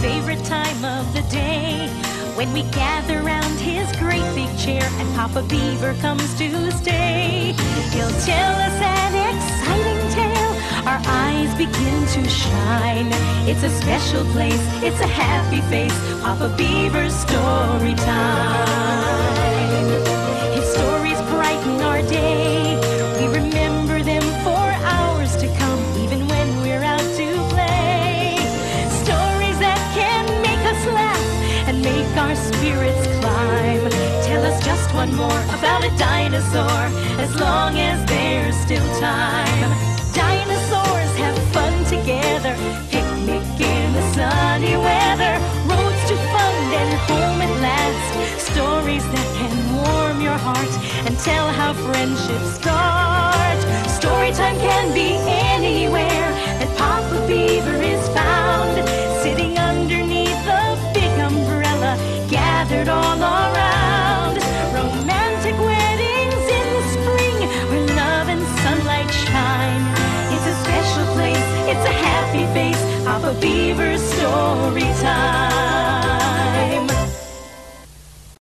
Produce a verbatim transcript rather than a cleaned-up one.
favorite time of the day, when we gather round his great big chair and Papa Beaver comes to stay. He'll tell us an exciting tale, our eyes begin to shine. It's a special place, it's a happy face, Papa Beaver's story time. His stories brighten our day, we remember them for hours to come, even when we're out to play. Stories that can make us laugh and make our spirits climb. Tell us just one more about a dinosaur, as long as there's still time. Dinosaurs have fun together, picnic in the sunny weather, roads to fun and home at last. Stories that can warm your heart and tell how friendships start. Story time can be anywhere that Papa Beaver is found, sitting underneath the big umbrella, gathered all around. Romantic weddings in the spring, where love and sunlight shine. It's a special place, it's a happy face, Papa Beaver's story time.